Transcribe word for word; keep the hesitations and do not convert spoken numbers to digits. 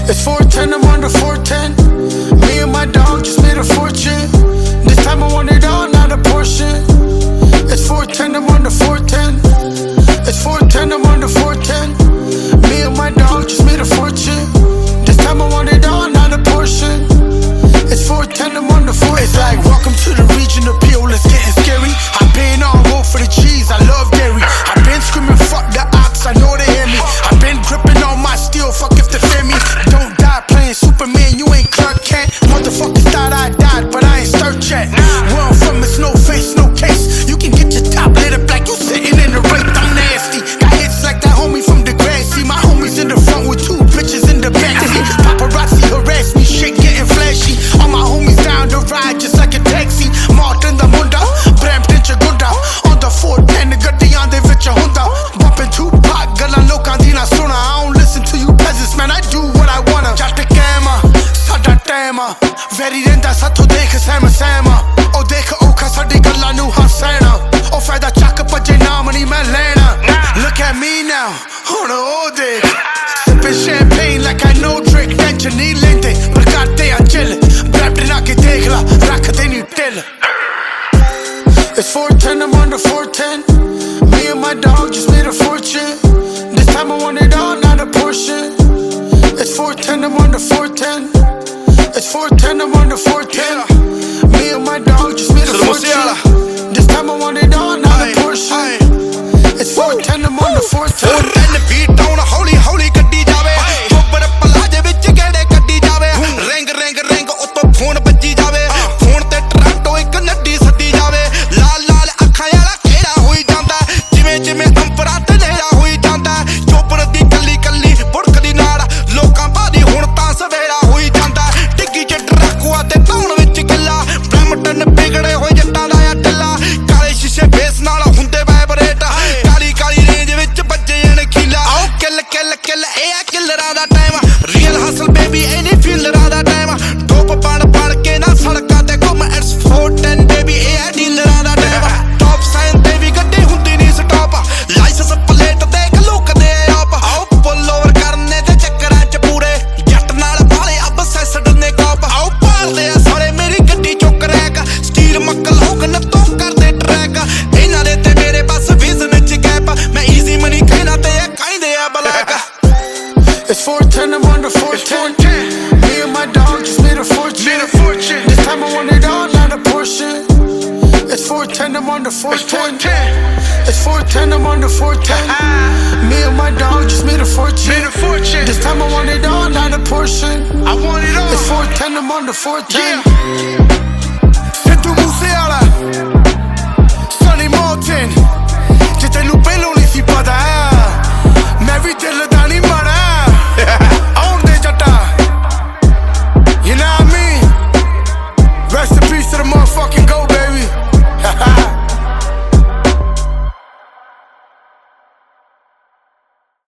It's four ten, I'm on the four ten. Me and my dog just made a fortune. This time I want it all, not a portion. It's four ten, I'm on the four ten. It's four ten, I'm on the four ten. Me and my dog just made a fortune. This time I want it all, not a portion. It's four ten, I'm on the four ten. It's like, welcome to the region of P O, it's getting scary. I've been on road for the cheese, I love dairy. I've been screaming, fuck the ops, I know they hear me. I've been gripping on my steel, fuck if they fear me. Don't die playing Superman, you ain't Clark Kent. Motherfuckers thought I died, but I ain't start yet. Where I'm from, it's no face, no case. You can get your top lit up like you sitting in the rape, I'm nasty. Got hits like that homie from the Grassy. My homies in the front with two bitches in the backseat. Paparazzi harass me, shit getting flashy. All my homies down the ride just like a taxi. Martin the Munda, Brampton Chagunda. On the four ten, the gaddiyan de vich hunda. Bumping Tupac, galan lokan di na suna. I don't listen to you peasants, man, I do what I wanna. Jatt kema, sada tema. Very renda satho dekh sehma sehma. Oh dekh okha sadi gallan nu hasena. Oh fayda chak bajje naam nahi main lena. Look at me now, on a all day. Sipping champagne like I know Drake. Tension nahi lente, par karte a chill. Brampton aake dekh la, rakh de nahi till. It's four ten, I'm on the four ten. Me and my dog just made a fortune. This time I want it all, not a portion. It's four ten, I'm on the four ten. It's four ten, I'm on the four ten. Me and my dog just made a fortune. This time I want it all, not a portion. It's four ten, I'm on the four ten. four ten beat down, holy holy gaddi jaave. Chopper palaje vich gede gaddi jaave. Ring ring ring utto phone bajji jaave. Phone te Toronto ek naddi saddi jaave. Laal laal ਅੱਖਾਂ ਵਾਲਾ ਖੇੜਾ ਹੋਈ ਜਾਂਦਾ ਜਿਵੇਂ ਜਿਵੇਂ ਅੰਪਰਾ ਤੇ ਨੇੜਾ ਹੋਈ ਜਾਂਦਾ chopper ਦੀ ਕੱਲੀ ਕੱਲੀ ਬੁੜਕਦੀ ਨਾਲ ਲੋਕਾਂ ਬਾਦੀ ਹੁਣ ਤਾਂ ਸਵੇਰਾ ਹੋਈ ਜਾਂਦਾ ਡਿੱਗੀ ਚ ਟਰੱਕੂਆ ਤੇ ਧੌਣ ਵਿੱਚ ਗਿੱਲਾ ਬ੍ਰਹਮਟਨ ਵਿਗੜੇ ਹੋਏ ਜੱਟਾਂ ਦਾ ਆ ਢਿੱਲਾ ਕਾਲੇ ਸ਼ੀਸ਼ੇ ਫੇਸ ਨਾਲ ਹੁੰਦੇ ਵਾਈਬਰੇਟ ਕਾਲੀ ਕਾਲੀ ਰੇਂਜ ਵਿੱਚ ਵੱਜੇ ਜਣ ਖੀਲਾ ਆਓ ਕਿੱਲ ਕਿੱਲ ਕਿੱਲ ਇਹ ਆ ਕਿੱਲਰਾਂ ਦਾ ਟਾਈਮ ਰੀਅਲ ਹਸਲ ਬੇਬੀ ਇਹ ਨਹੀਂ ਫੀਲਰਾਂ ਦਾ ਟਾਈਮ ਟੋਪ ਬਣ ਬਣ ਕੇ ਨਾ ਸੜਕਾਂ ਤੇ ਘੁੰਮ ਇਟਸ four ten ਬੇਬੀ ਇਹ ਆ ਡੀਲਰਾਂ ਦਾ ਟਾਈਮ ਟੌਪ ਸਾਈਨ ਤੇ ਵੀ ਗੱਡੀ ਹੁੰਦੀ ਨਹੀਂ ਸਟਾਪ ਲਾਈਸੈਂਸ ਪਲੇਟ ਦੇਖ ਲੁਕਦੇ ਆਪ ਆਓ ਪੁੱਲ ਓਵਰ ਕਰਨੇ ਤੇ ਚੱਕਰਾਂ ਚ ਪੂਰੇ ਜੱਟ ਨਾਲ ਵਾਲੇ ਅਬ ਸੈਸਡ ਨੇ ਕਾਪ ਆਓ ਪਾਲਦੇ ਆ ਸਾਰੇ ਮੇਰੀ ਗੱਡੀ ਚੁੱਕ ਰੈਕ ਸਟੀਲ ਮੱਕਲ ਹੋਗਨ ਤੋਂ ਕਰਦੇ ਟਰੈਕ ਇਹਨਾਂ ਦੇ ਤੇ ਮੇਰੇ ਬਸ ਵਿਜ਼ਨ ਚ ਗੈਪ ਮੈਂ ਈਜ਼ੀ ਮਨੀ ਕਹਿਣਾ ਤੇ ਇਹ ਕਹਿੰਦੇ ਆ black It's four ten, I'm on the four ten. Me and my dog just made a fortune. This time I want it all, not a portion. It's four ten, I'm on the four ten. It's four ten, I'm on the four ten. Me and my dog just made a fortune. This time I want it all, not a portion. I want it all. It's four ten, I'm on the four ten.